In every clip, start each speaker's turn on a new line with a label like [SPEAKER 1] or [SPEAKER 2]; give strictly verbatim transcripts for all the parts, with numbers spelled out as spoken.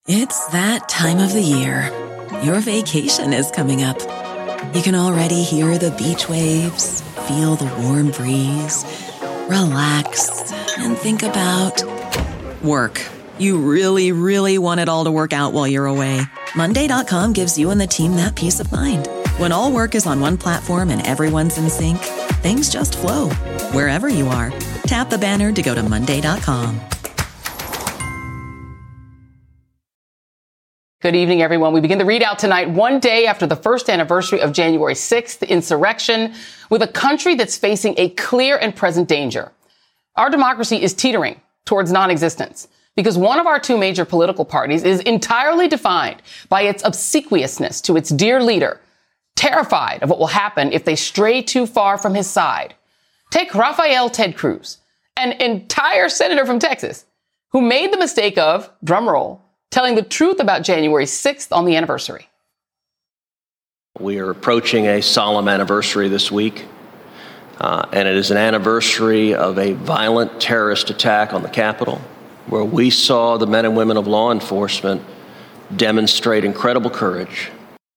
[SPEAKER 1] It's that time of the year. Your vacation is coming up. You can already hear the beach waves, feel the warm breeze, relax, and think about work. You really, really want it all to work out while you're away. Monday dot com gives you and the team that peace of mind. When all work is on one platform and everyone's in sync, things just flow. Wherever you are, tap the banner to go to Monday dot com.
[SPEAKER 2] Good evening, everyone. We begin the readout tonight, one day after the first anniversary of January sixth, the insurrection, with a country that's facing a clear and present danger. Our democracy is teetering towards non-existence because one of our two major political parties is entirely defined by its obsequiousness to its dear leader, terrified of what will happen if they stray too far from his side. Take Rafael Ted Cruz, an entire senator from Texas, who made the mistake of, drumroll, telling the truth about January sixth on the anniversary.
[SPEAKER 3] We are approaching a solemn anniversary this week, uh, and it is an anniversary of a violent terrorist attack on the Capitol, where we saw the men and women of law enforcement demonstrate incredible courage.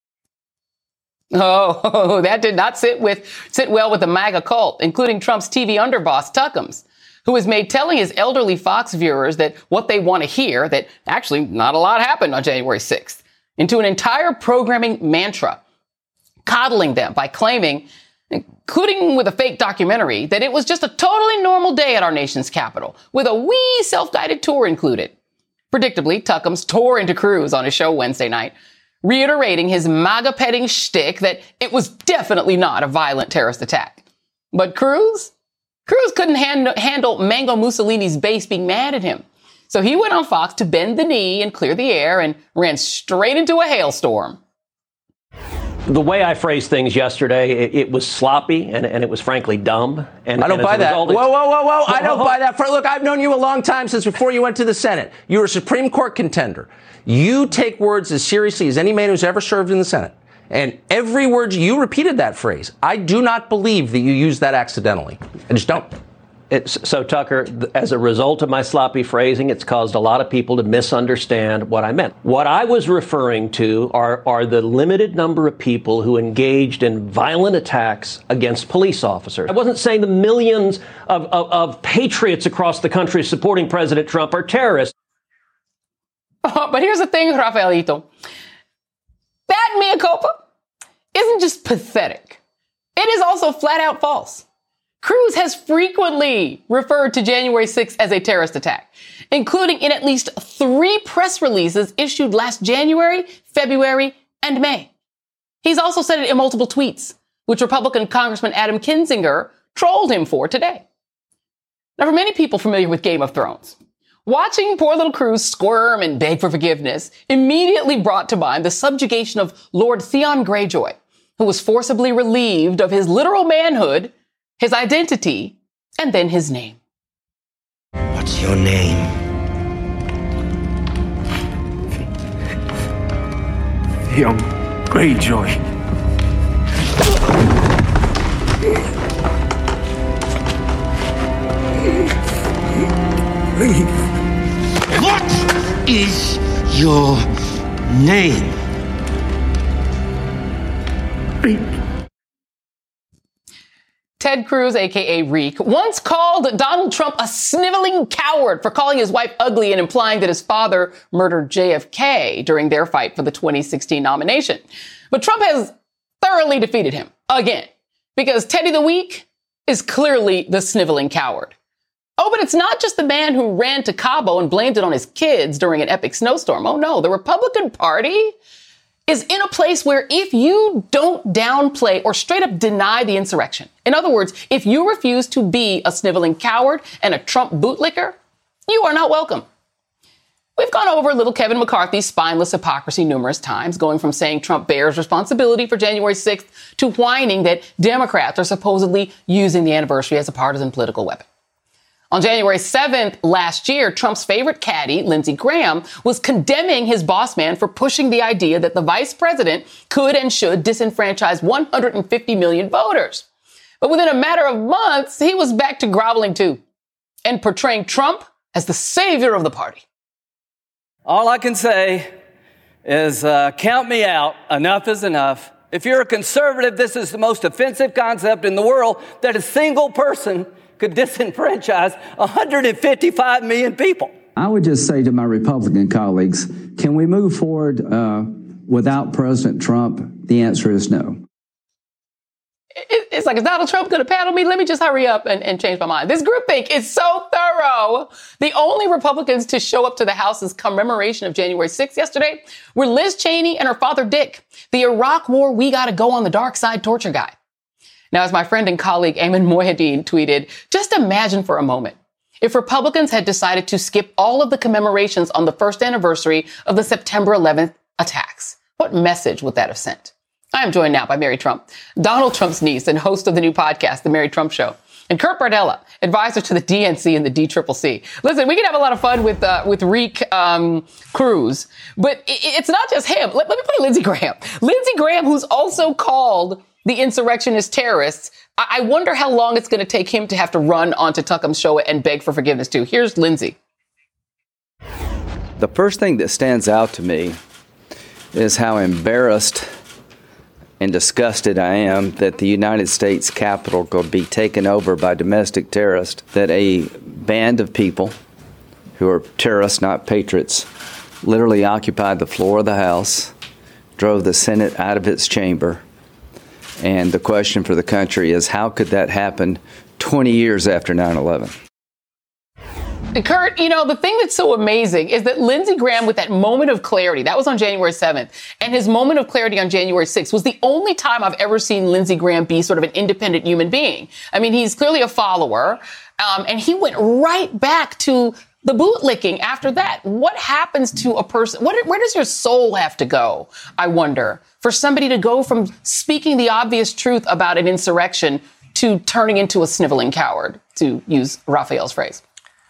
[SPEAKER 2] Oh, that did not sit with sit well with the MAGA cult, including Trump's T V underboss, Tuckums, who has made telling his elderly Fox viewers that what they want to hear, that actually not a lot happened on January sixth, into an entire programming mantra, coddling them by claiming, including with a fake documentary, that it was just a totally normal day at our nation's capital, with a wee self-guided tour included. Predictably, Tuckums tore into Cruz on his show Wednesday night, reiterating his MAGA-petting shtick that it was definitely not a violent terrorist attack. But Cruz? Cruz couldn't hand- handle Mango Mussolini's base being mad at him. So he went on Fox to bend the knee and clear the air and ran straight into a hailstorm.
[SPEAKER 4] The way I phrased things yesterday, it, it was sloppy and, and it was frankly dumb. And
[SPEAKER 5] I don't
[SPEAKER 4] and
[SPEAKER 5] buy that. Whoa, whoa, whoa, whoa. I don't buy that. Look, I've known you a long time, since before you went to the Senate. You were a Supreme Court contender. You take words as seriously as any man who's ever served in the Senate. And every word, you repeated that phrase. I do not believe that you used that accidentally. I just don't.
[SPEAKER 4] It's, so, Tucker, as a result of my sloppy phrasing, it's caused a lot of people to misunderstand what I meant. What I was referring to are, are the limited number of people who engaged in violent attacks against police officers. I wasn't saying the millions of, of, of patriots across the country supporting President Trump are terrorists.
[SPEAKER 2] Oh, but here's the thing, Rafaelito. That mea culpa isn't just pathetic. It is also flat out false. Cruz has frequently referred to January sixth as a terrorist attack, including in at least three press releases issued last January, February, and May. He's also said it in multiple tweets, which Republican Congressman Adam Kinzinger trolled him for today. Now, for many people familiar with Game of Thrones, watching poor little Cruz squirm and beg for forgiveness immediately brought to mind the subjugation of Lord Theon Greyjoy, who was forcibly relieved of his literal manhood, his identity, and then his name.
[SPEAKER 6] What's your name?
[SPEAKER 7] Theon Greyjoy.
[SPEAKER 6] What is your name?
[SPEAKER 7] Reek.
[SPEAKER 2] Ted Cruz, a k a. Reek, once called Donald Trump a sniveling coward for calling his wife ugly and implying that his father murdered J F K during their fight for the twenty sixteen nomination. But Trump has thoroughly defeated him again, because Teddy the Weak is clearly the sniveling coward. Oh, but it's not just the man who ran to Cabo and blamed it on his kids during an epic snowstorm. Oh, no, the Republican Party is in a place where if you don't downplay or straight up deny the insurrection, in other words, if you refuse to be a sniveling coward and a Trump bootlicker, you are not welcome. We've gone over little Kevin McCarthy's spineless hypocrisy numerous times, going from saying Trump bears responsibility for January sixth to whining that Democrats are supposedly using the anniversary as a partisan political weapon. On January seventh last year, Trump's favorite caddy, Lindsey Graham, was condemning his boss man for pushing the idea that the vice president could and should disenfranchise one hundred fifty million voters. But within a matter of months, he was back to groveling too and portraying Trump as the savior of the party.
[SPEAKER 8] All I can say is uh, count me out. Enough is enough. If you're a conservative, this is the most offensive concept in the world, that a single person could disenfranchise one hundred fifty-five million people.
[SPEAKER 9] I would just say to my Republican colleagues, can we move forward uh, without President Trump? The answer is no.
[SPEAKER 2] It's like, is Donald Trump going to paddle me? Let me just hurry up and, and change my mind. This groupthink is so thorough. The only Republicans to show up to the House's commemoration of January sixth yesterday were Liz Cheney and her father, Dick, the Iraq War we got to go on the dark side torture guy. Now, as my friend and colleague Ayman Mohyeldin tweeted, just imagine for a moment if Republicans had decided to skip all of the commemorations on the first anniversary of the September eleventh attacks. What message would that have sent? I am joined now by Mary Trump, Donald Trump's niece and host of the new podcast, The Mary Trump Show, and Kurt Bardella, advisor to the D N C and the D C C C. Listen, we can have a lot of fun with uh, with Reek um, Cruz, but it, it's not just him. Let, let me play Lindsey Graham. Lindsey Graham, who's also called the insurrectionist terrorists. I, I wonder how long it's going to take him to have to run onto Tuckham's show and beg for forgiveness, too. Here's Lindsey.
[SPEAKER 10] The first thing that stands out to me is how embarrassed and disgusted I am that the United States Capitol could be taken over by domestic terrorists, that a band of people who are terrorists, not patriots, literally occupied the floor of the House, drove the Senate out of its chamber. And the question for the country is, how could that happen twenty years after nine eleven?
[SPEAKER 2] Kurt, you know, the thing that's so amazing is that Lindsey Graham, with that moment of clarity, that was on January seventh, and his moment of clarity on January sixth was the only time I've ever seen Lindsey Graham be sort of an independent human being. I mean, he's clearly a follower, um, and he went right back to the bootlicking after that. What happens to a person? What, where does your soul have to go, I wonder, for somebody to go from speaking the obvious truth about an insurrection to turning into a sniveling coward, to use Raphael's phrase?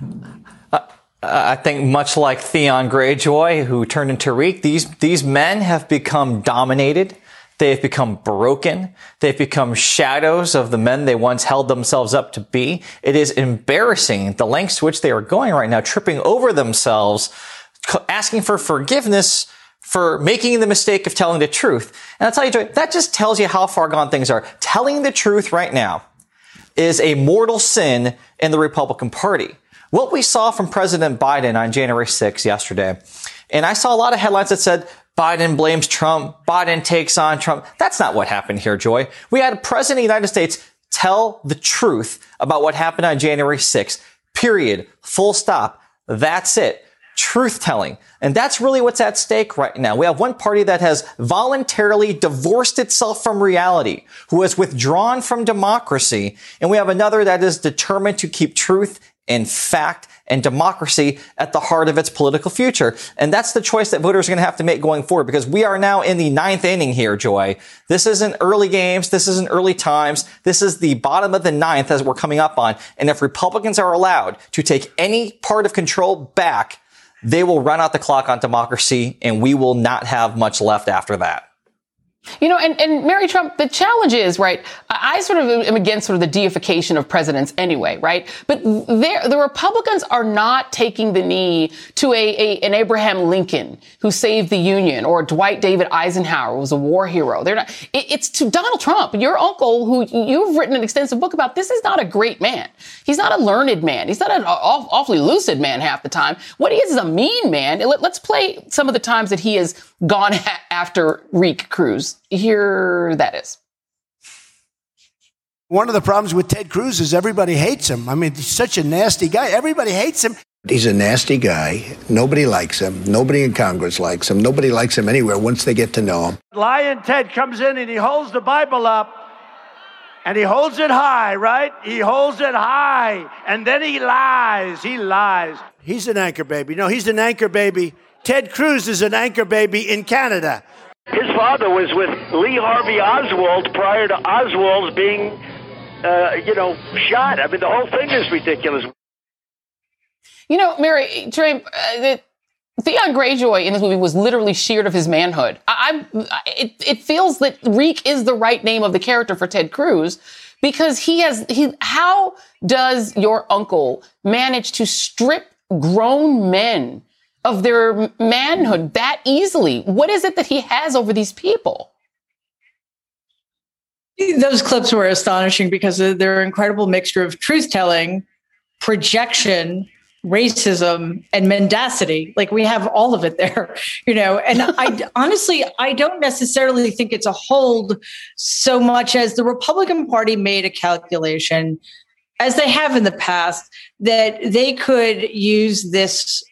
[SPEAKER 11] Uh, I think much like Theon Greyjoy, who turned into Reek, these these men have become dominated. They have become broken. They've become shadows of the men they once held themselves up to be. It is embarrassing the lengths to which they are going right now, tripping over themselves, asking for forgiveness for making the mistake of telling the truth. And I'll tell you, Joy, that just tells you how far gone things are. Telling the truth right now is a mortal sin in the Republican Party. What we saw from President Biden on January sixth yesterday, and I saw a lot of headlines that said, Biden blames Trump, Biden takes on Trump. That's not what happened here, Joy. We had a president of the United States tell the truth about what happened on January sixth. Period. Full stop. That's it. Truth-telling. And that's really what's at stake right now. We have one party that has voluntarily divorced itself from reality, who has withdrawn from democracy, and we have another that is determined to keep truth and fact and democracy at the heart of its political future. And that's the choice that voters are going to have to make going forward, because we are now in the ninth inning here, Joy. This isn't early games. This isn't early times. This is the bottom of the ninth as we're coming up on. And if Republicans are allowed to take any part of control back, they will run out the clock on democracy, and we will not have much left after that.
[SPEAKER 2] You know, and, and Mary Trump, the challenge is, right, I sort of am against sort of the deification of presidents anyway, right? But the Republicans are not taking the knee to a, a an Abraham Lincoln who saved the Union, or Dwight David Eisenhower, who was a war hero. They're not. It, it's to Donald Trump, your uncle, who you've written an extensive book about. This is not a great man. He's not a learned man. He's not an aw- awfully lucid man half the time. What he is is a mean man. Let, let's play some of the times that he has gone ha- after Reek Cruz. Here that is.
[SPEAKER 12] One of the problems with Ted Cruz is everybody hates him. I mean, he's such a nasty guy. Everybody hates him.
[SPEAKER 13] He's a nasty guy. Nobody likes him. Nobody in Congress likes him. Nobody likes him anywhere once they get to know him.
[SPEAKER 14] Lion Ted comes in and he holds the Bible up and he holds it high, right? He holds it high and then he lies. He lies.
[SPEAKER 12] He's an anchor baby. No, he's an anchor baby. Ted Cruz is an anchor baby in Canada.
[SPEAKER 14] His father was with Lee Harvey Oswald prior to Oswald's being, uh, you know, shot. I mean, the whole thing is ridiculous.
[SPEAKER 2] You know, Mary, Trey, uh, the, Theon Greyjoy in this movie was literally sheared of his manhood. I, I, it, it feels that Reek is the right name of the character for Ted Cruz, because he has, he, how does your uncle manage to strip grown men of their manhood that easily? What is it that he has over these people?
[SPEAKER 15] Those clips were astonishing because they're an incredible mixture of truth-telling, projection, racism, and mendacity. Like, we have all of it there, you know, and I honestly, I don't necessarily think it's a hold so much as the Republican Party made a calculation, as they have in the past, that they could use this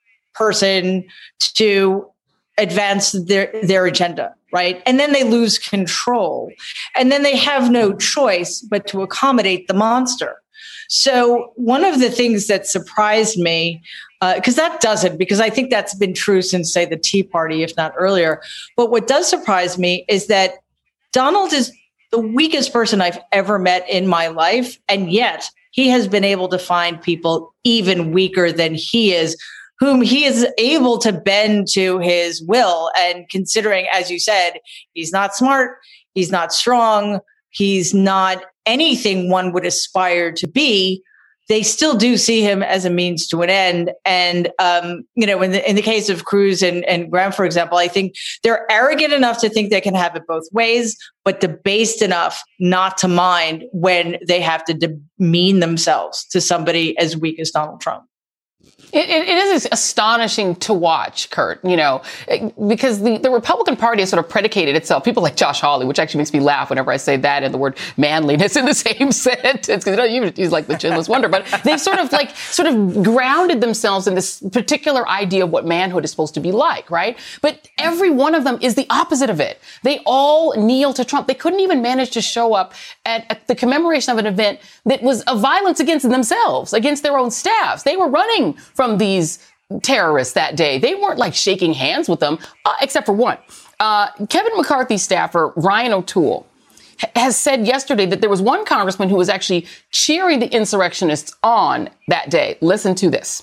[SPEAKER 15] person to advance their, their agenda, right? And then they lose control. And then they have no choice but to accommodate the monster. So one of the things that surprised me, because uh, that doesn't, because I think that's been true since, say, the Tea Party, if not earlier. But what does surprise me is that Donald is the weakest person I've ever met in my life. And yet he has been able to find people even weaker than he is, whom he is able to bend to his will. And considering, as you said, he's not smart, he's not strong, he's not anything one would aspire to be, they still do see him as a means to an end. And, um, you know, in the, in the case of Cruz and, and Graham, for example, I think they're arrogant enough to think they can have it both ways, but debased enough not to mind when they have to demean themselves to somebody as weak as Donald Trump.
[SPEAKER 2] It, it is astonishing to watch, Kurt, you know, because the, the Republican Party has sort of predicated itself. People like Josh Hawley, which actually makes me laugh whenever I say that and the word manliness in the same sentence, because you know, you he's like the chinless wonder. But they've sort of like sort of grounded themselves in this particular idea of what manhood is supposed to be like, right? But every one of them is the opposite of it. They all kneel to Trump. They couldn't even manage to show up at, at the commemoration of an event that was a violence against themselves, against their own staffs. They were running from From these terrorists that day. They weren't like shaking hands with them, uh, except for one. Uh, Kevin McCarthy staffer Ryan O'Toole ha- has said yesterday that there was one congressman who was actually cheering the insurrectionists on that day. Listen to this.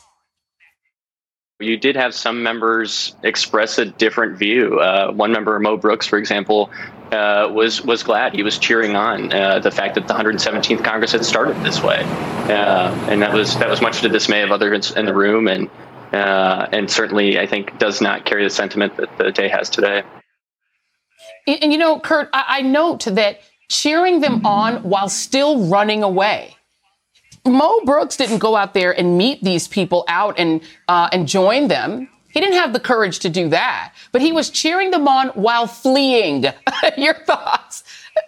[SPEAKER 16] You did have some members express a different view. Uh, one member, Mo Brooks, for example, uh, was was glad. He was cheering on uh, the fact that the one hundred seventeenth Congress had started this way, uh, and that was that was much to the dismay of others in the room, and uh, and certainly I think does not carry the sentiment that the day has today.
[SPEAKER 2] And, and you know, Kurt, I, I note that cheering them on while still running away. Mo Brooks didn't go out there and meet these people out and uh, and join them. He didn't have the courage to do that, but he was cheering them on while fleeing. Your thoughts?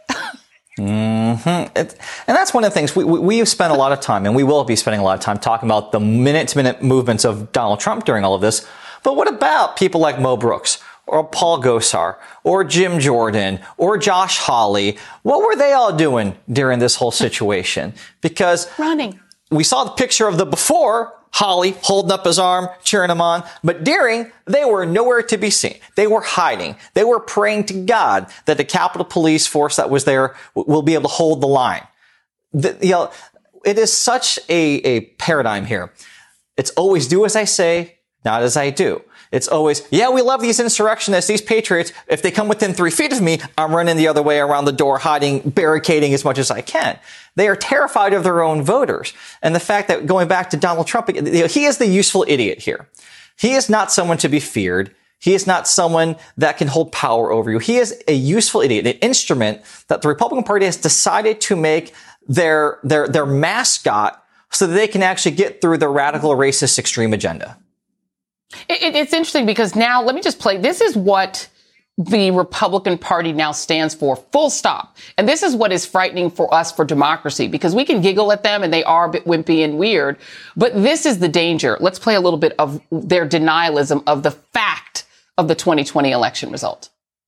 [SPEAKER 11] Mm-hmm. It, and that's one of the things we, we, we've spent a lot of time, and we will be spending a lot of time talking about the minute-to-minute movements of Donald Trump during all of this. But what about people like Mo Brooks or Paul Gosar or Jim Jordan or Josh Hawley? What were they all doing during this whole situation? Because
[SPEAKER 2] running.
[SPEAKER 11] We saw the picture of the before, Hawley holding up his arm, cheering him on. But during, they were nowhere to be seen. They were hiding. They were praying to God that the Capitol Police force that was there will be able to hold the line. The, you know, it is such a, a paradigm here. It's always do as I say, not as I do. It's always, yeah, we love these insurrectionists, these patriots. If they come within three feet of me, I'm running the other way around the door, hiding, barricading as much as I can. They are terrified of their own voters. And the fact that, going back to Donald Trump, you know, he is the useful idiot here. He is not someone to be feared. He is not someone that can hold power over you. He is a useful idiot, an instrument that the Republican Party has decided to make their, their, their mascot so that they can actually get through their radical, racist, extreme agenda.
[SPEAKER 2] It, it's interesting because now, let me just play. This is what the Republican Party now stands for, full stop. And this is what is frightening for us for democracy, because we can giggle at them and they are a bit wimpy and weird. But this is the danger. Let's play a little bit of their denialism of the fact of the twenty twenty election result.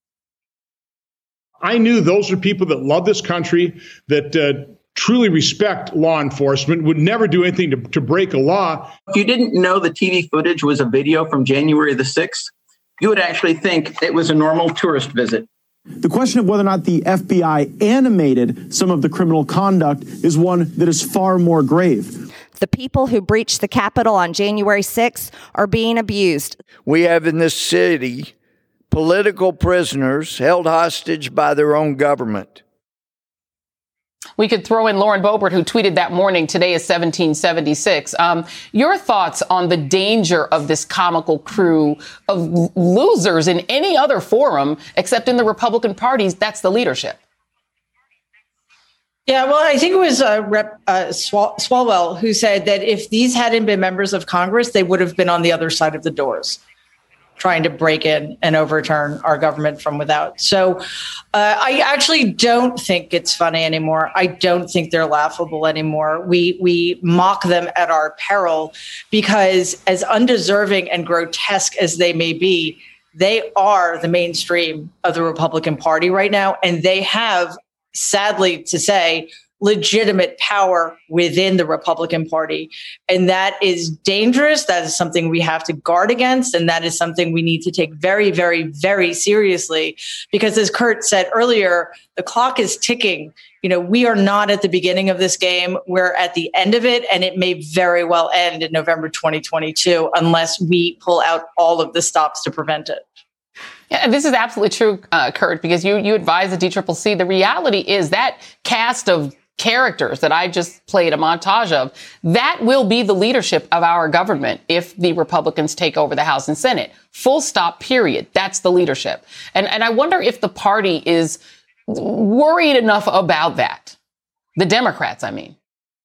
[SPEAKER 17] I knew those are people that love this country, that uh, truly respect law enforcement, would never do anything to, to break a law.
[SPEAKER 18] If you didn't know the T V footage was a video from January the sixth, you would actually think it was a normal tourist visit.
[SPEAKER 19] The question of whether or not the F B I animated some of the criminal conduct is one that is far more grave.
[SPEAKER 20] The people who breached the Capitol on January sixth are being abused.
[SPEAKER 21] We have in this city political prisoners held hostage by their own government.
[SPEAKER 2] We could throw in Lauren Boebert, who tweeted that morning, today is seventeen seventy-six. Um, your thoughts on the danger of this comical crew of losers in any other forum except in the Republican parties? That's the leadership.
[SPEAKER 15] Yeah, well, I think it was uh, Rep uh, Swal- Swalwell who said that if these hadn't been members of Congress, they would have been on the other side of the doors, trying to break in and overturn our government from without. So uh, I actually don't think it's funny anymore. I don't think they're laughable anymore. We we mock them at our peril because as undeserving and grotesque as they may be, they are the mainstream of the Republican Party right now. And they have, sadly to say, legitimate power within the Republican Party. And that is dangerous. That is something we have to guard against. And that is something we need to take very, very, very seriously. Because as Kurt said earlier, the clock is ticking. You know, we are not at the beginning of this game. We're at the end of it. And it may very well end in November twenty twenty-two unless we pull out all of the stops to prevent it.
[SPEAKER 2] Yeah, this is absolutely true, uh, Kurt, because you, you advise the D C C C. The reality is that cast of characters that I just played a montage of, that will be the leadership of our government if the Republicans take over the House and Senate. Full stop, period. That's the leadership. And, and I wonder if the party is worried enough about that. The Democrats, I mean.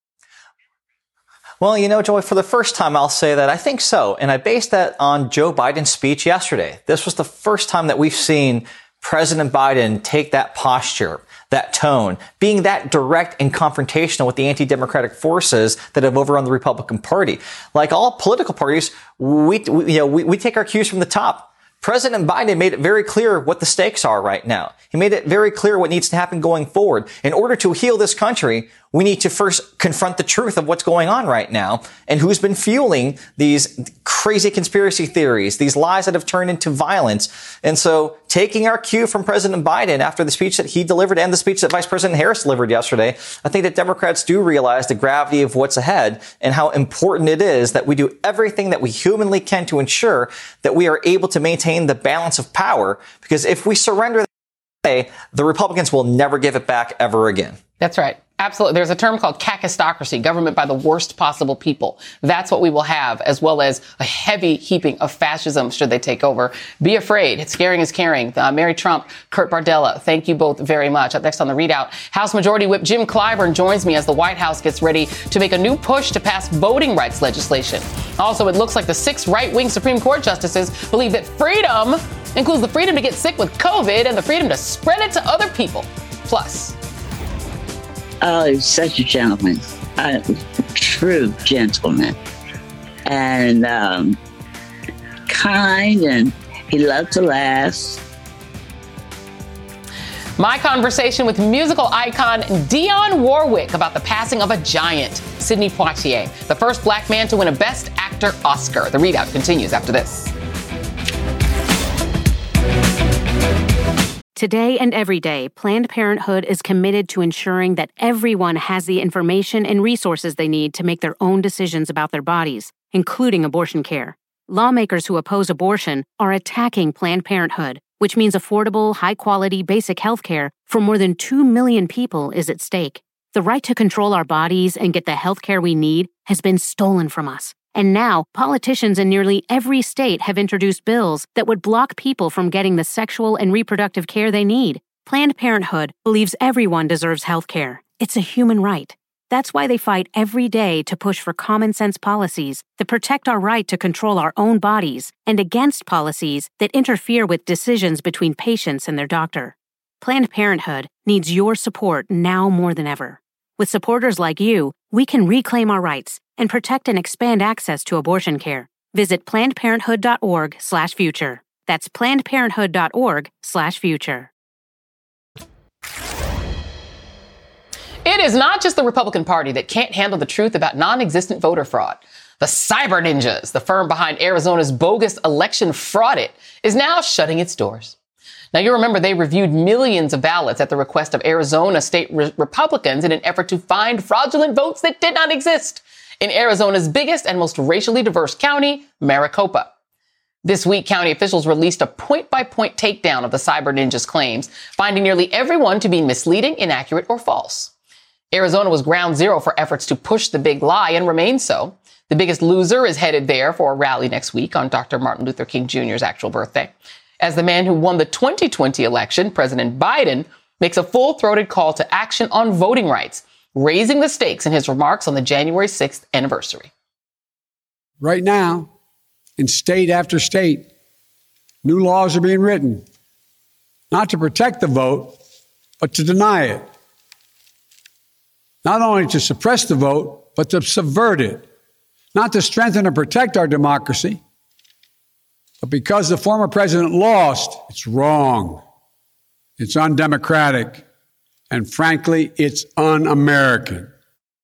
[SPEAKER 11] Well, you know, Joy, for the first time, I'll say that I think so. And I based that on Joe Biden's speech yesterday. This was the first time that we've seen President Biden take that posture, that tone, being that direct and confrontational with the anti-democratic forces that have overrun the Republican Party. Like all political parties, we, we you know, we, we take our cues from the top. President Biden made it very clear what the stakes are right now. He made it very clear what needs to happen going forward. In order to heal this country, we need to first confront the truth of what's going on right now and who's been fueling these crazy conspiracy theories, these lies that have turned into violence. And so taking our cue from President Biden after the speech that he delivered and the speech that Vice President Harris delivered yesterday, I think that Democrats do realize the gravity of what's ahead and how important it is that we do everything that we humanly can to ensure that we are able to maintain the balance of power. Because if we surrender that way, the Republicans will never give it back ever again.
[SPEAKER 2] That's right. Absolutely. There's a term called kakistocracy, government by the worst possible people. That's what we will have, as well as a heavy heaping of fascism should they take over. Be afraid. It's scaring is caring. Uh, Mary Trump, Kurt Bardella, thank you both very much. Up next on the ReidOut, House Majority Whip Jim Clyburn joins me as the White House gets ready to make a new push to pass voting rights legislation. Also, it looks like the six right-wing Supreme Court justices believe that freedom includes the freedom to get sick with COVID and the freedom to spread it to other people. Plus,
[SPEAKER 1] oh, he's such a gentleman, a true gentleman, and um, kind, and he loved to laugh.
[SPEAKER 2] My conversation with musical icon Dionne Warwick about the passing of a giant, Sidney Poitier, the first black man to win a Best Actor Oscar. The ReidOut continues after this.
[SPEAKER 22] Today and every day, Planned Parenthood is committed to ensuring that everyone has the information and resources they need to make their own decisions about their bodies, including abortion care. Lawmakers who oppose abortion are attacking Planned Parenthood, which means affordable, high-quality, basic health care for more than two million people is at stake. The right to control our bodies and get the health care we need has been stolen from us. And now, politicians in nearly every state have introduced bills that would block people from getting the sexual and reproductive care they need. Planned Parenthood believes everyone deserves health care. It's a human right. That's why they fight every day to push for common-sense policies that protect our right to control our own bodies and against policies that interfere with decisions between patients and their doctor. Planned Parenthood needs your support now more than ever. With supporters like you, we can reclaim our rights and protect and expand access to abortion care. Visit plannedparenthood.org slash future. That's plannedparenthood.org slash future.
[SPEAKER 2] It is not just the Republican Party that can't handle the truth about non-existent voter fraud. The Cyber Ninjas, the firm behind Arizona's bogus election fraud, is now shutting its doors. Now, you remember they reviewed millions of ballots at the request of Arizona state re- Republicans in an effort to find fraudulent votes that did not exist in Arizona's biggest and most racially diverse county, Maricopa. This week, county officials released a point-by-point takedown of the Cyber Ninjas' claims, finding nearly everyone to be misleading, inaccurate, or false. Arizona was ground zero for efforts to push the big lie and remains so. The Biggest Loser is headed there for a rally next week on Doctor Martin Luther King Junior's actual birthday. As the man who won the twenty twenty election, President Biden, makes a full-throated call to action on voting rights, raising the stakes in his remarks on the January sixth anniversary.
[SPEAKER 3] Right now, in state after state, new laws are being written, not to protect the vote, but to deny it. Not only to suppress the vote, but to subvert it. Not to strengthen and protect our democracy, but because the former president lost, it's wrong. It's undemocratic. And frankly, it's un-American.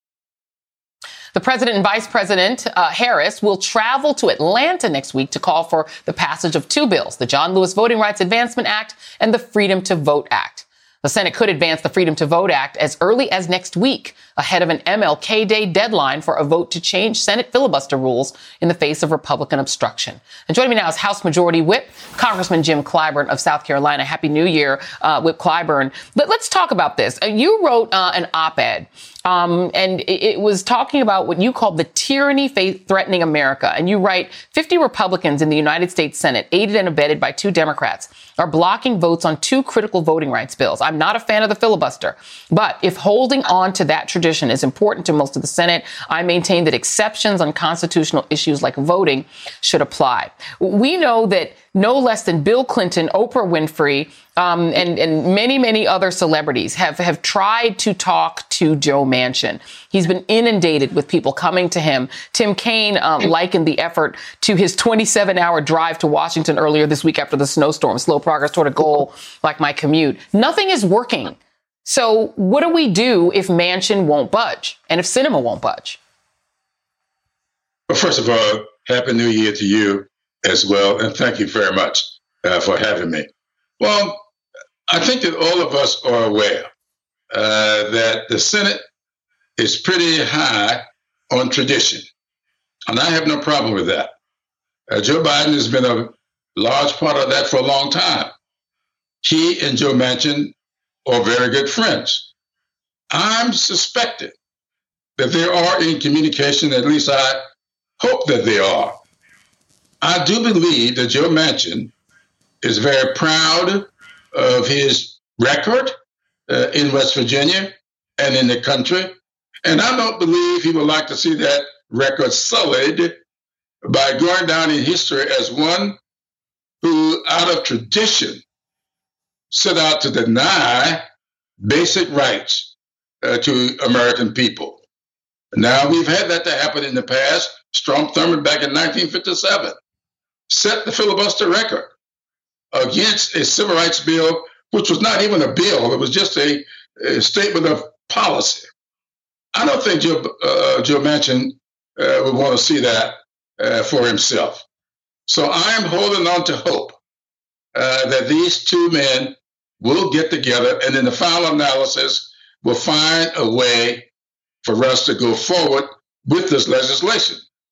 [SPEAKER 2] The president and vice president, uh, Harris, will travel to Atlanta next week to call for the passage of two bills, the John Lewis Voting Rights Advancement Act and the Freedom to Vote Act. The Senate could advance the Freedom to Vote Act as early as next week, ahead of an M L K Day deadline for a vote to change Senate filibuster rules in the face of Republican obstruction. And joining me now is House Majority Whip, Congressman Jim Clyburn of South Carolina. Happy New Year, uh, Whip Clyburn. But let's talk about this. Uh, you wrote uh, an op-ed. Um, and it, it was talking about what you called the tyranny threatening America. And you write, fifty Republicans in the United States Senate, aided and abetted by two Democrats, are blocking votes on two critical voting rights bills. I'm not a fan of the filibuster, but if holding on to that tradition is important to most of the Senate, I maintain that exceptions on constitutional issues like voting should apply. We know that no less than Bill Clinton, Oprah Winfrey, um, and, and many, many other celebrities have, have tried to talk to Joe Manchin. He's been inundated with people coming to him. Tim Kaine um, likened the effort to his twenty-seven hour drive to Washington earlier this week after the snowstorm. Slow progress toward a goal like my commute. Nothing is working. So what do we do if Manchin won't budge and if Sinema won't budge?
[SPEAKER 5] Well, first of all, Happy New Year to you as well. And thank you very much uh, for having me. Well, I think that all of us are aware uh, that the Senate is pretty high on tradition. And I have no problem with that. Uh, Joe Biden has been a large part of that for a long time. He and Joe Manchin are very good friends. I'm suspected that they are in communication, at least I hope that they are. I do believe that Joe Manchin is very proud of his record uh, in West Virginia and in the country. And I don't believe he would like to see that record sullied by going down in history as one who, out of tradition, set out to deny basic rights uh, to American people. Now, we've had that to happen in the past. Strom Thurmond back in nineteen fifty-seven set the filibuster record against a civil rights bill, which was not even a bill. It was just a, a statement of policy. I don't think Joe, uh, Joe Manchin uh, would want to see that uh, for himself. So I'm holding on to hope uh, that these two men will get together and in the final analysis will find a way for us to go forward with this legislation.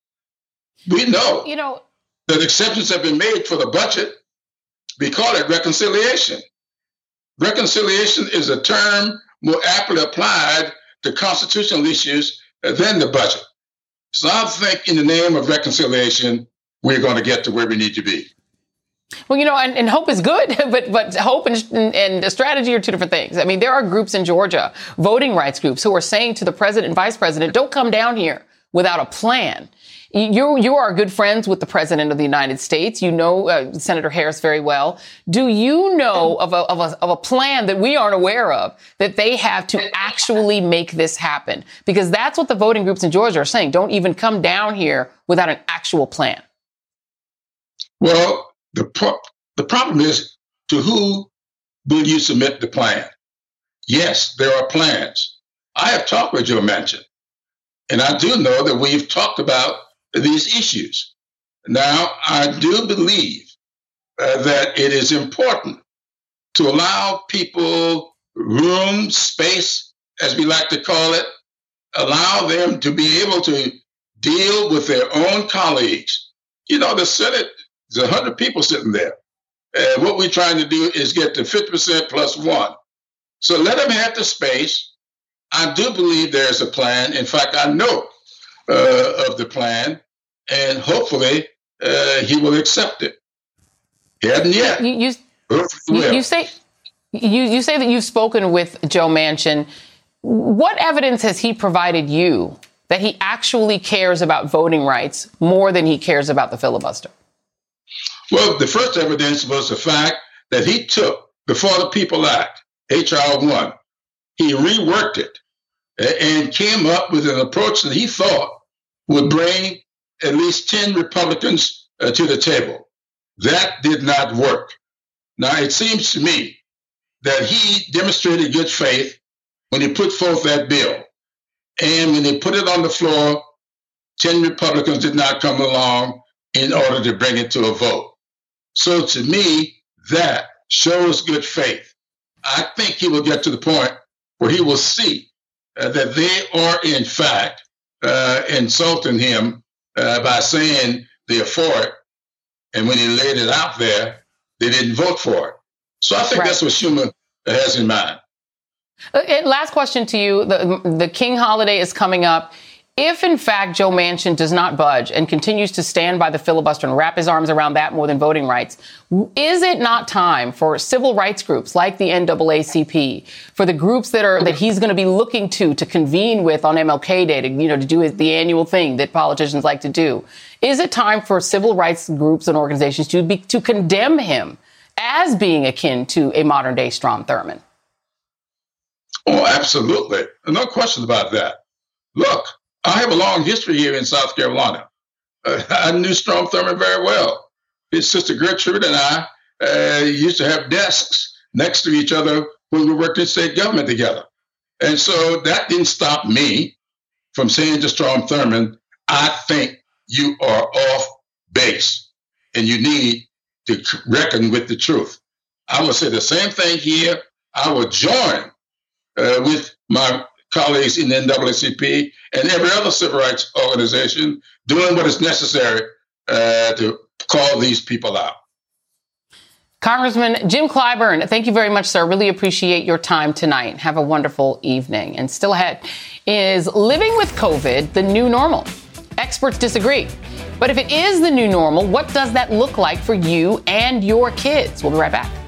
[SPEAKER 5] We know,
[SPEAKER 2] you know
[SPEAKER 5] that exceptions have been made for the budget. We call it reconciliation. Reconciliation is a term more aptly applied to constitutional issues than the budget. So I think in the name of reconciliation, we're going to get to where we need to be.
[SPEAKER 2] Well, you know, and, and hope is good, but but hope and, and a strategy are two different things. I mean, there are groups in Georgia, voting rights groups, who are saying to the president and vice president, don't come down here without a plan. You you are good friends with the president of the United States. You know uh, Senator Harris very well. Do you know of a, of a of a plan that we aren't aware of that they have to actually make this happen? Because that's what the voting groups in Georgia are saying. Don't even come down here without an actual plan.
[SPEAKER 5] Well, the pro- the problem is, to who will you submit the plan? Yes, there are plans. I have talked with Joe Manchin, and I do know that we've talked about these issues. Now, I do believe uh, that it is important to allow people room, space, as we like to call it, allow them to be able to deal with their own colleagues. You know, the Senate, there's one hundred people sitting there. And what we're trying to do is get to fifty percent plus one. So let them have the space I do believe there's a plan. In fact, I know uh, of the plan, and hopefully uh, he will accept it. He hasn't yet.
[SPEAKER 2] You, you, you, you say you, you say that you've spoken with Joe Manchin. What evidence has he provided you that he actually cares about voting rights more than he cares about the filibuster?
[SPEAKER 5] Well, the first evidence was the fact that he took the For the People Act, H R one, he reworked it and came up with an approach that he thought would bring at least ten Republicans uh, to the table. That did not work. Now, it seems to me that he demonstrated good faith when he put forth that bill. And when they put it on the floor, ten Republicans did not come along in order to bring it to a vote. So to me, that shows good faith. I think he will get to the point where he will see uh, that they are, in fact, uh, insulting him uh, by saying they are for it. And when he laid it out there, they didn't vote for it. So I think right. that's what Schumer has in mind.
[SPEAKER 2] And last question to you. The, the King holiday is coming up. If, in fact, Joe Manchin does not budge and continues to stand by the filibuster and wrap his arms around that more than voting rights, is it not time for civil rights groups like the N double A C P, for the groups that are that he's going to be looking to to convene with on M L K Day, to, you know, to do the annual thing that politicians like to do? Is it time for civil rights groups and organizations to be to condemn him as being akin to a modern day Strom Thurmond?
[SPEAKER 5] Oh, absolutely. No question about that. Look, I have a long history here in South Carolina. Uh, I knew Strom Thurmond very well. His sister Gertrude and I uh, used to have desks next to each other when we worked in state government together. And so that didn't stop me from saying to Strom Thurmond, I think you are off base and you need to reckon with the truth. I will say the same thing here. I will join uh, with my colleagues in the N double A C P and every other civil rights organization doing what is necessary uh, to call these people out.
[SPEAKER 2] Congressman Jim Clyburn, thank you very much, sir. Really appreciate your time tonight. Have a wonderful evening. And still ahead, is living with COVID the new normal? Experts disagree. But if it is the new normal, what does that look like for you and your kids? We'll be right back.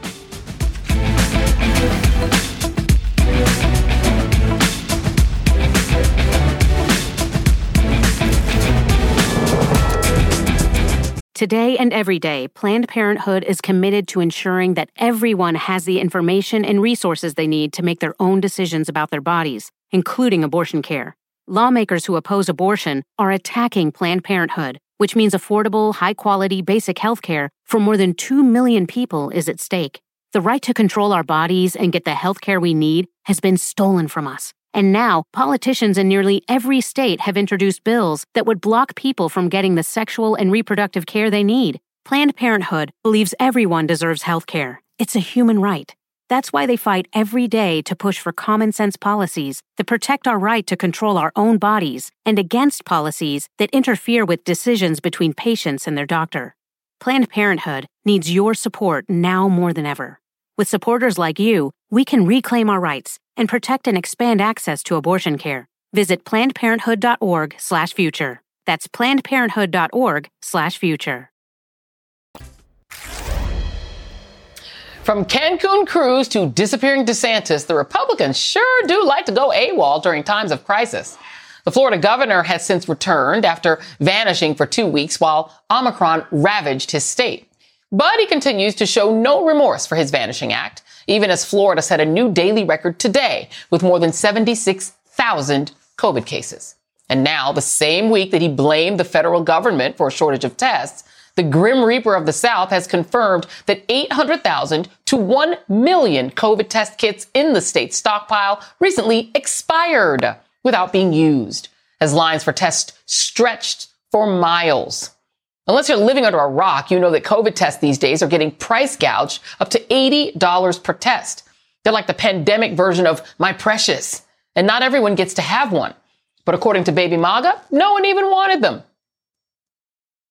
[SPEAKER 22] Today and every day, Planned Parenthood is committed to ensuring that everyone has the information and resources they need to make their own decisions about their bodies, including abortion care. Lawmakers who oppose abortion are attacking Planned Parenthood, which means affordable, high-quality, basic health care for more than two million people is at stake. The right to control our bodies and get the health care we need has been stolen from us. And now, politicians in nearly every state have introduced bills that would block people from getting the sexual and reproductive care they need. Planned Parenthood believes everyone deserves health care. It's a human right. That's why they fight every day to push for common-sense policies that protect our right to control our own bodies and against policies that interfere with decisions between patients and their doctor. Planned Parenthood needs your support now more than ever. With supporters like you, we can reclaim our rights and protect and expand access to abortion care. Visit plannedparenthood.org slash future. That's plannedparenthood.org slash future.
[SPEAKER 2] From Cancun cruise to disappearing DeSantis, the Republicans sure do like to go AWOL during times of crisis. The Florida governor has since returned after vanishing for two weeks while Omicron ravaged his state. But he continues to show no remorse for his vanishing act, even as Florida set a new daily record today with more than seventy-six thousand COVID cases. And now, the same week that he blamed the federal government for a shortage of tests, the Grim Reaper of the South has confirmed that eight hundred thousand to one million COVID test kits in the state's stockpile recently expired without being used, as lines for tests stretched for miles. Unless you're living under a rock, you know that COVID tests these days are getting price gouged up to eighty dollars per test. They're like the pandemic version of My Precious, and not everyone gets to have one. But according to Baby MAGA, no one even wanted them.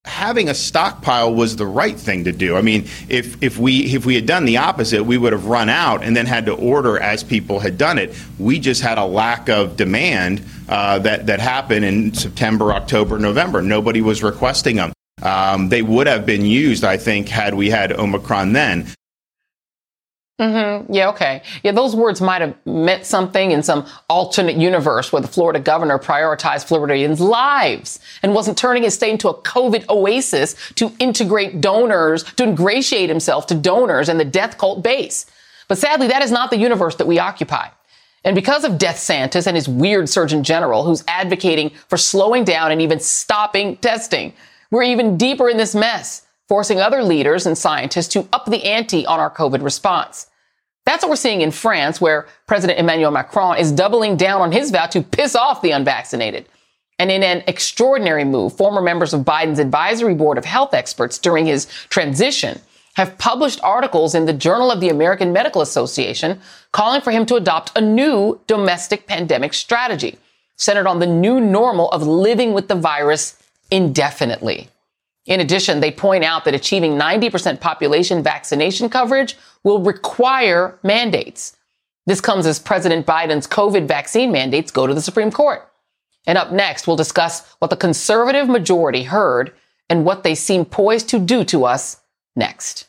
[SPEAKER 4] having a stockpile was the right thing to do. I mean, if if we if we had done the opposite, we would have run out and then had to order as people had done it. We just had a lack of demand uh, that that happened in September, October, November. Nobody was requesting them. Um, they would have been used, I think, had we had Omicron then.
[SPEAKER 2] Mm-hmm. Yeah, okay. Yeah, those words might have meant something in some alternate universe where the Florida governor prioritized Floridians' lives and wasn't turning his state into a COVID oasis to integrate donors, to ingratiate himself to donors and the death cult base. But sadly, that is not the universe that we occupy. And because of Death Santis and his weird Surgeon General who's advocating for slowing down and even stopping testing, we're even deeper in this mess, forcing other leaders and scientists to up the ante on our COVID response. That's what we're seeing in France, where President Emmanuel Macron is doubling down on his vow to piss off the unvaccinated. And in an extraordinary move, former members of Biden's advisory board of health experts during his transition have published articles in the Journal of the American Medical Association calling for him to adopt a new domestic pandemic strategy centered on the new normal of living with the virus indefinitely. In addition, they point out that achieving ninety percent population vaccination coverage will require mandates. This comes as President Biden's COVID vaccine mandates go to the Supreme Court. And up next, we'll discuss what the conservative majority heard and what they seem poised to do to us next.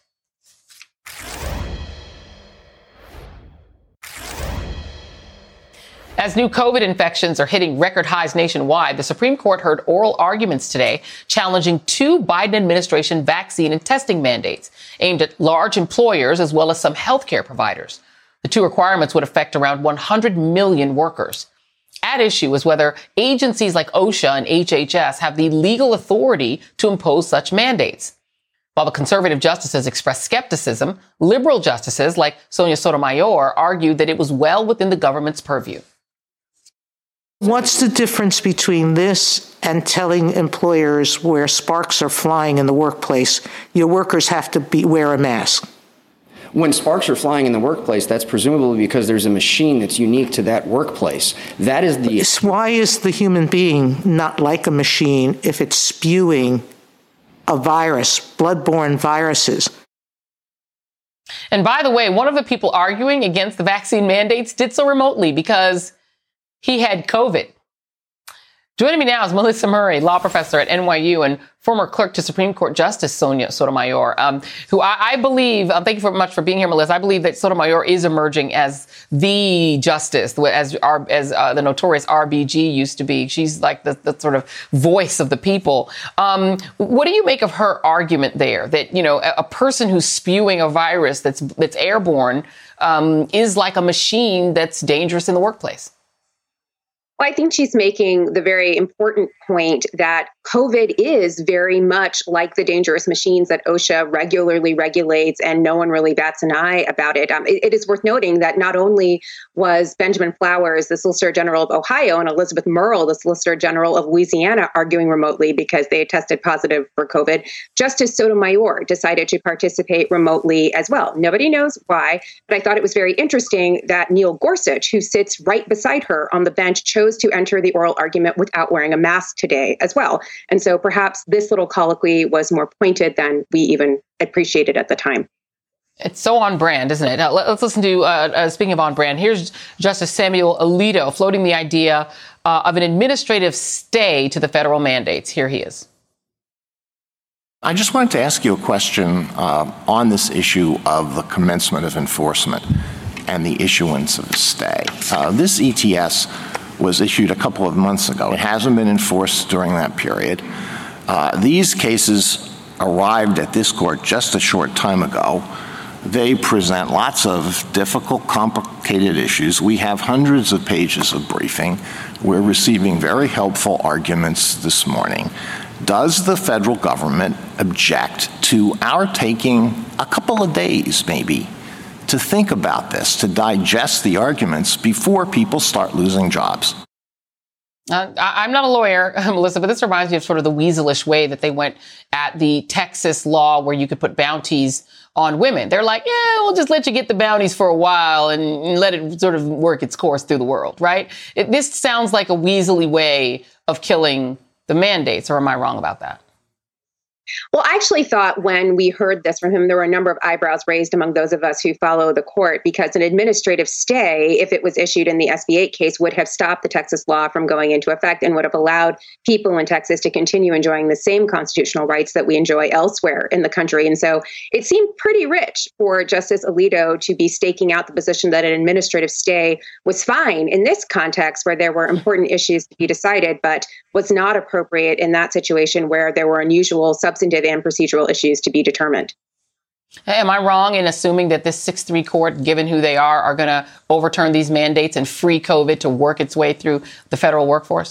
[SPEAKER 2] As new COVID infections are hitting record highs nationwide, the Supreme Court heard oral arguments today challenging two Biden administration vaccine and testing mandates aimed at large employers as well as some healthcare providers. The two requirements would affect around one hundred million workers. At issue is whether agencies like OSHA and H H S have the legal authority to impose such mandates. While the conservative justices expressed skepticism, liberal justices like Sonia Sotomayor argued that it was well within the government's purview.
[SPEAKER 6] What's the difference between this and telling employers where sparks are flying in the workplace, your workers have to be, wear a mask?
[SPEAKER 23] When sparks are flying in the workplace, that's presumably because there's a machine that's unique to that workplace. That is the...
[SPEAKER 6] Why is the human being not like a machine if it's spewing a virus, bloodborne viruses?
[SPEAKER 2] And by the way, one of the people arguing against the vaccine mandates did so remotely because he had COVID. Joining me now is Melissa Murray, law professor at N Y U and former clerk to Supreme Court Justice Sonia Sotomayor, um, who I, I believe, um, thank you very much for being here, Melissa. I believe that Sotomayor is emerging as the justice, as our, as uh, the notorious R B G used to be. She's like the, the sort of voice of the people. Um, what do you make of her argument there that, you know, a, a person who's spewing a virus that's that's airborne um, is like a machine that's dangerous in the workplace?
[SPEAKER 24] Well, I think she's making the very important point that COVID is very much like the dangerous machines that OSHA regularly regulates, and no one really bats an eye about it. Um, it, it is worth noting that not only was Benjamin Flowers, the Solicitor General of Ohio, and Elizabeth Murrell, the Solicitor General of Louisiana, arguing remotely because they had tested positive for COVID, Justice Sotomayor decided to participate remotely as well. Nobody knows why, but I thought it was very interesting that Neil Gorsuch, who sits right beside her on the bench, chose to enter the oral argument without wearing a mask today as well. And so perhaps this little colloquy was more pointed than we even appreciated at the time.
[SPEAKER 2] It's so on brand, isn't it? Now, let's listen to, uh, uh, speaking of on brand, here's Justice Samuel Alito floating the idea uh, of an administrative stay to the federal mandates. Here he is.
[SPEAKER 25] I just wanted to ask you a question uh, on this issue of the commencement of enforcement and the issuance of a stay. Uh, this E T S was issued a couple of months ago. It hasn't been enforced during that period. Uh, these cases arrived at this court just a short time ago. They present lots of difficult, complicated issues. We have hundreds of pages of briefing. We're receiving very helpful arguments this morning. Does the federal government object to our taking a couple of days, maybe, to think about this, to digest the arguments before people start losing jobs?
[SPEAKER 2] Uh, I, I'm not a lawyer, Melissa, but this reminds me of sort of the weaselish way that they went at the Texas law where you could put bounties on women. They're like, yeah, we'll just let you get the bounties for a while and, and let it sort of work its course through the world, right? It, this sounds like a weaselly way of killing the mandates, or am I wrong about that?
[SPEAKER 24] Well, I actually thought when we heard this from him, there were a number of eyebrows raised among those of us who follow the court, because an administrative stay, if it was issued in the S B eight case, would have stopped the Texas law from going into effect and would have allowed people in Texas to continue enjoying the same constitutional rights that we enjoy elsewhere in the country. And so it seemed pretty rich for Justice Alito to be staking out the position that an administrative stay was fine in this context where there were important issues to be decided, but was not appropriate in that situation where there were unusual substantive and procedural issues to be determined.
[SPEAKER 2] Am I wrong in assuming that this six three court, given who they are, are going to overturn these mandates and free COVID to work its way through the federal workforce?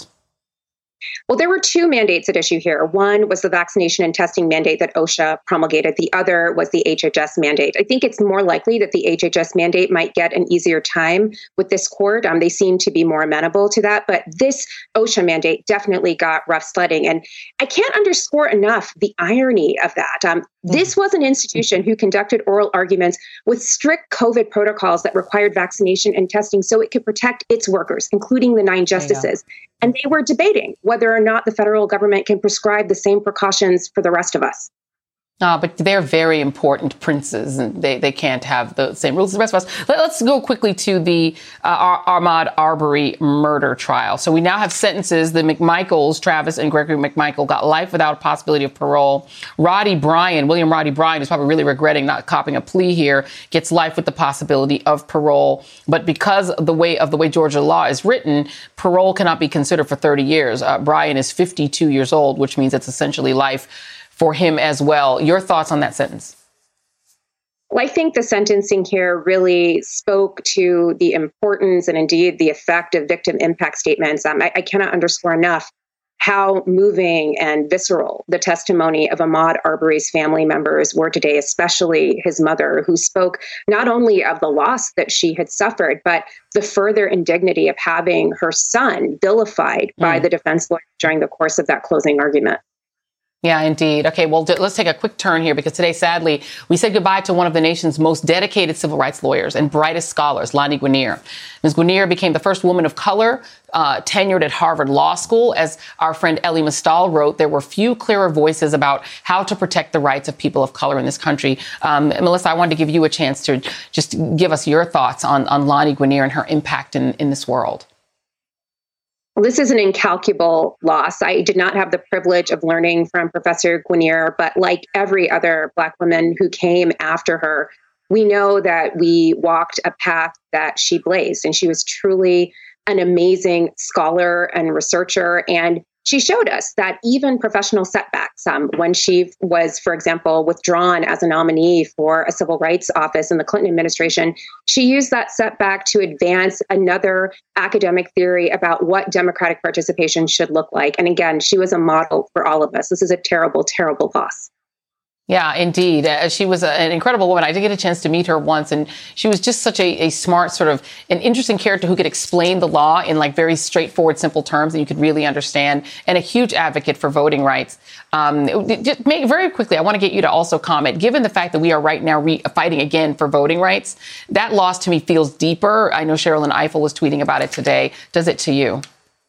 [SPEAKER 24] Well, there were two mandates at issue here. One was the vaccination and testing mandate that OSHA promulgated. The other was the H H S mandate. I think it's more likely that the H H S mandate might get an easier time with this court. Um, they seem to be more amenable to that. But this OSHA mandate definitely got rough sledding. And I can't underscore enough the irony of that. Um, this was an institution who conducted oral arguments with strict COVID protocols that required vaccination and testing so it could protect its workers, including the nine justices. And they were debating whether or not the federal government can prescribe the same precautions for the rest of us.
[SPEAKER 2] Uh, but they're very important princes, and they, they can't have the same rules as the rest of us. Let, let's go quickly to the uh, Ar- Ahmaud Arbery murder trial. So we now have sentences. The McMichaels, Travis and Gregory McMichael, got life without a possibility of parole. Roddy Bryan, William Roddy Bryan, is probably really regretting not copping a plea here, gets life with the possibility of parole. But because of the way of the way Georgia law is written, parole cannot be considered for thirty years. Uh, Bryan is fifty-two years old, which means it's essentially life for him as well. Your thoughts on that sentence?
[SPEAKER 24] Well, I think the sentencing here really spoke to the importance and indeed the effect of victim impact statements. Um, I, I cannot underscore enough how moving and visceral the testimony of Ahmaud Arbery's family members were today, especially his mother, who spoke not only of the loss that she had suffered, but the further indignity of having her son vilified mm. by the defense lawyer during the course of that closing argument.
[SPEAKER 2] Yeah, indeed. Okay, well, d- let's take a quick turn here because today, sadly, we said goodbye to one of the nation's most dedicated civil rights lawyers and brightest scholars, Lani Guinier. Miz Guinier became the first woman of color uh, tenured at Harvard Law School. As our friend Elie Mystal wrote, there were few clearer voices about how to protect the rights of people of color in this country. Um, Melissa, I wanted to give you a chance to just give us your thoughts on, on Lani Guinier and her impact in, in this world.
[SPEAKER 24] Well, this is an incalculable loss. I did not have the privilege of learning from Professor Guinier, but like every other Black woman who came after her, we know that we walked a path that she blazed, and she was truly an amazing scholar and researcher. And she showed us that even professional setbacks, um, when she was, for example, withdrawn as a nominee for a civil rights office in the Clinton administration, she used that setback to advance another academic theory about what democratic participation should look like. And again, she was a model for all of us. This is a terrible, terrible loss.
[SPEAKER 2] Yeah, indeed. Uh, she was a, an incredible woman. I did get a chance to meet her once, and she was just such a, a smart, sort of an interesting character who could explain the law in like very straightforward, simple terms that you could really understand, and a huge advocate for voting rights. Um, just make, very quickly, I want to get you to also comment, given the fact that we are right now re- fighting again for voting rights, that loss to me feels deeper. I know Sherilyn Ifill was tweeting about it today. Does it to you?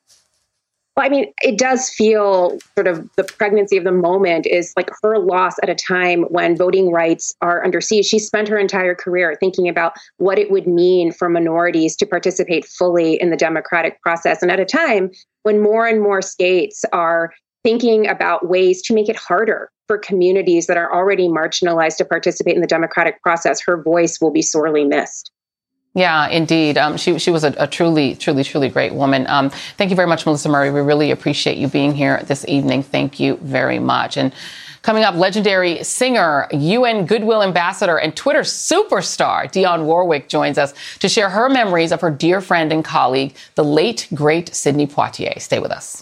[SPEAKER 24] Well, I mean, it does feel sort of the pregnancy of the moment is like her loss at a time when voting rights are under siege. She spent her entire career thinking about what it would mean for minorities to participate fully in the democratic process. And at a time when more and more states are thinking about ways to make it harder for communities that are already marginalized to participate in the democratic process, her voice will be sorely missed.
[SPEAKER 2] Yeah, indeed. Um, she she was a, a truly, truly, truly great woman. Um, thank you very much, Melissa Murray. We really appreciate you being here this evening. Thank you very much. And coming up, legendary singer, U N Goodwill Ambassador, and Twitter superstar Dionne Warwick joins us to share her memories of her dear friend and colleague, the late, great Sidney Poitier. Stay with us.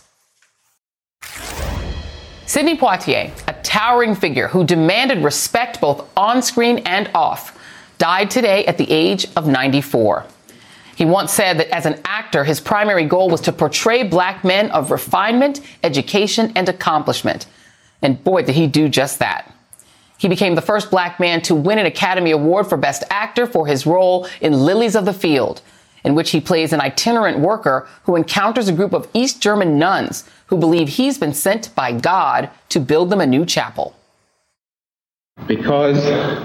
[SPEAKER 2] Sidney Poitier, a towering figure who demanded respect both on screen and off, died today at the age of ninety-four. He once said that as an actor, his primary goal was to portray Black men of refinement, education, and accomplishment. And boy, did he do just that. He became the first Black man to win an Academy Award for Best Actor for his role in Lilies of the Field, in which he plays an itinerant worker who encounters a group of East German nuns who believe he's been sent by God to build them a new chapel.
[SPEAKER 7] Because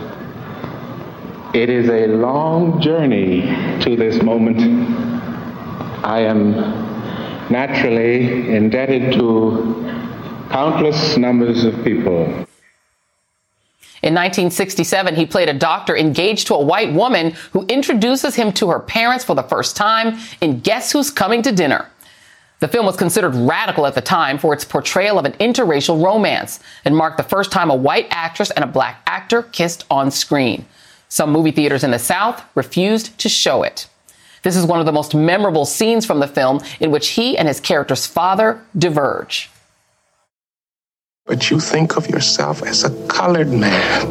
[SPEAKER 7] it is a long journey to this moment, I am naturally indebted to countless numbers of people.
[SPEAKER 2] In nineteen sixty-seven, he played a doctor engaged to a white woman who introduces him to her parents for the first time in Guess Who's Coming to Dinner? The film was considered radical at the time for its portrayal of an interracial romance and marked the first time a white actress and a black actor kissed on screen. Some movie theaters in the South refused to show it. This is one of the most memorable scenes from the film in which he and his character's father diverge.
[SPEAKER 8] But you think of yourself as a colored man.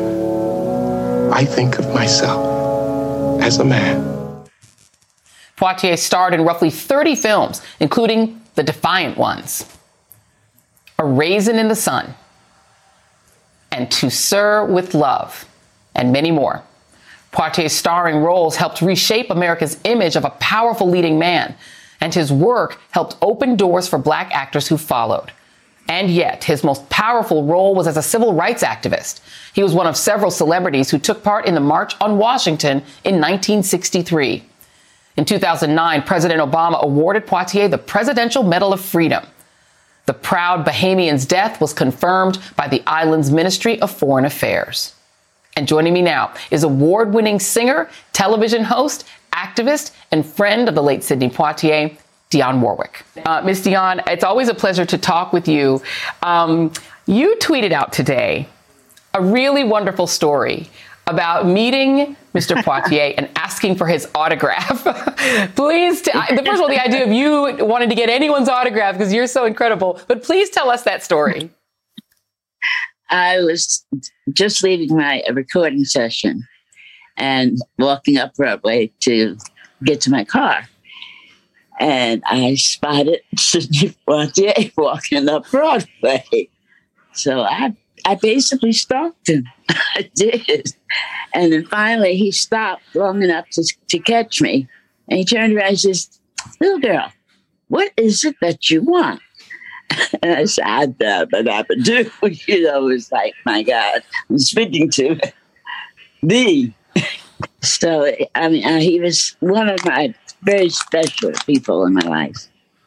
[SPEAKER 8] I think of myself as a man.
[SPEAKER 2] Poitier starred in roughly thirty films, including the defiant ones, A Raisin in the Sun, and To Sir with Love, and many more. Poitier's starring roles helped reshape America's image of a powerful leading man, and his work helped open doors for black actors who followed. And yet, his most powerful role was as a civil rights activist. He was one of several celebrities who took part in the March on Washington in nineteen sixty-three. In two thousand nine, President Obama awarded Poitier the Presidential Medal of Freedom. The proud Bahamian's death was confirmed by the island's Ministry of Foreign Affairs. And joining me now is award-winning singer, television host, activist, and friend of the late Sidney Poitier, Dionne Warwick. Uh, Miz Dionne, it's always a pleasure to talk with you. Um, you tweeted out today a really wonderful story about meeting Mister Poitier and asking for his autograph. Please, t- the, first of all, the idea of you wanting to get anyone's autograph because you're so incredible, but please tell us that story.
[SPEAKER 1] I was just leaving my recording session and walking up Broadway to get to my car. And I spotted Sidney Poitier walking up Broadway. So I I basically stalked him. I did. And then finally he stopped long enough to, to catch me. And he turned around and says, "Little girl, what is it that you want?" And I said, I don't know what I do. You know, it's like, my God, I'm speaking to me. So, I mean, uh, he was one of my very special people in my life.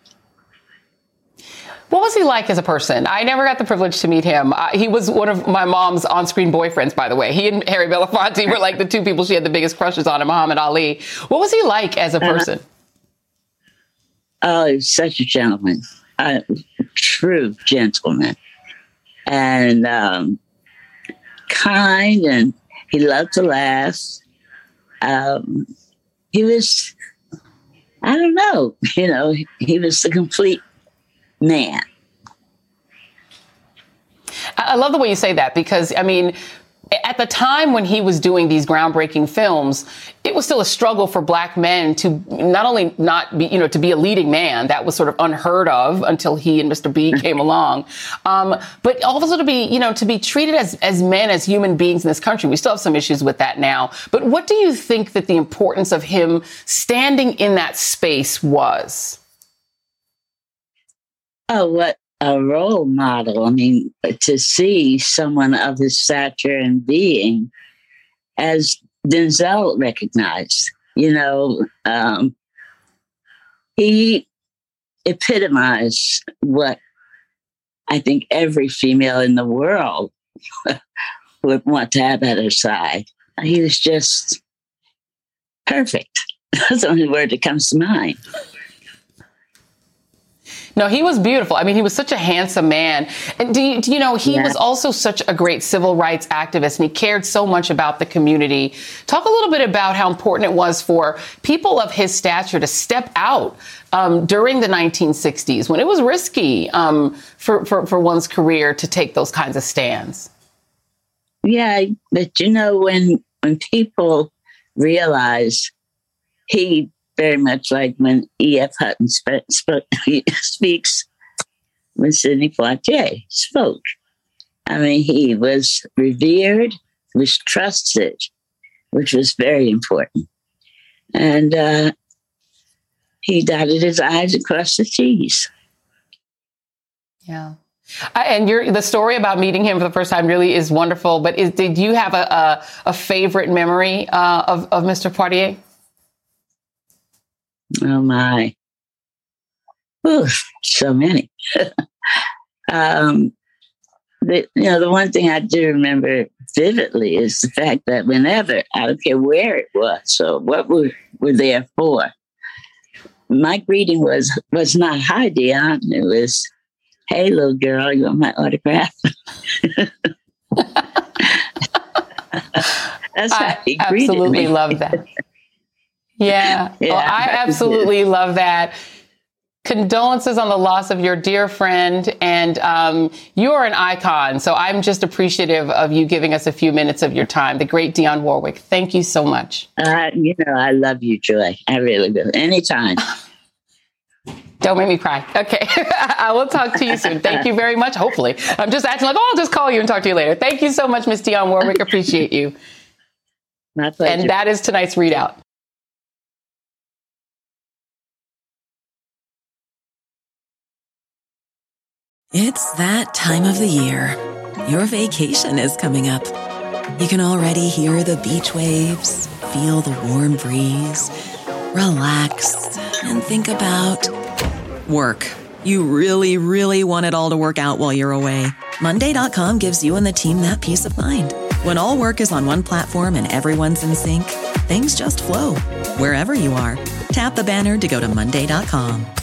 [SPEAKER 2] What was he like as a person? I never got the privilege to meet him. Uh, he was one of my mom's on-screen boyfriends, by the way. He and Harry Belafonte were like the two people she had the biggest crushes on, and Muhammad Ali. What was he like as a person?
[SPEAKER 1] Uh, oh, he was such a gentleman, a true gentleman, and um, kind, and he loved to laugh. Um, he was, I don't know, you know, he was the complete man.
[SPEAKER 2] I love the way you say that because, I mean, at the time when he was doing these groundbreaking films, it was still a struggle for black men to not only not be, you know, to be a leading man. That was sort of unheard of until he and Mister B came along. Um, but also to be, you know, to be treated as, as men, as human beings in this country. We still have some issues with that now. But what do you think that the importance of him standing in that space was?
[SPEAKER 1] Oh, what a role model. I mean, to see someone of his stature and being, as Denzel recognized, you know, um, he epitomized what I think every female in the world would want to have at her side. He was just perfect. That's the only word that comes to mind.
[SPEAKER 2] No, he was beautiful. I mean, he was such a handsome man. And do you, do you know, he yeah. was also such a great civil rights activist, and he cared so much about the community. Talk a little bit about how important it was for people of his stature to step out um, during the nineteen sixties when it was risky um, for, for, for one's career to take those kinds of stands.
[SPEAKER 1] Yeah, but you know, when when people realize he very much like when E F. Hutton sp- sp- speaks, when Sidney Poitier spoke. I mean, he was revered, was trusted, which was very important. And uh, he dotted his I's and crossed his T's.
[SPEAKER 2] Yeah. Uh, and your, the story about meeting him for the first time really is wonderful. But is, did you have a, a, a favorite memory uh, of, of Mister Poitier?
[SPEAKER 1] Oh, my. Ooh, so many. um, the, you know, the one thing I do remember vividly is the fact that whenever, I don't care where it was or what we were there for, my greeting was was not, "Hi, Dion." It was, "Hey, little girl, you want my autograph?" That's how he
[SPEAKER 2] I
[SPEAKER 1] greeted
[SPEAKER 2] absolutely
[SPEAKER 1] me.
[SPEAKER 2] love that. Yeah,
[SPEAKER 1] yeah
[SPEAKER 2] well, I absolutely love that. Condolences on the loss of your dear friend, and um, you are an icon. So I'm just appreciative of you giving us a few minutes of your time. The great Dionne Warwick. Thank you so much.
[SPEAKER 1] Uh, you know, I love you, Joy. I really will. Anytime.
[SPEAKER 2] Don't make me cry. Okay. I will talk to you soon. Thank you very much. Hopefully. I'm just acting like, oh, I'll just call you and talk to you later. Thank you so much, Miss Dionne Warwick. Appreciate you.
[SPEAKER 1] My pleasure.
[SPEAKER 2] And that is tonight's ReidOut.
[SPEAKER 9] It's that time of the year. Your vacation is coming up. You can already hear the beach waves, feel the warm breeze, relax, and think about work. You really, really want it all to work out while you're away. Monday dot com gives you and the team that peace of mind. When all work is on one platform and everyone's in sync, things just flow wherever you are. Tap the banner to go to Monday dot com.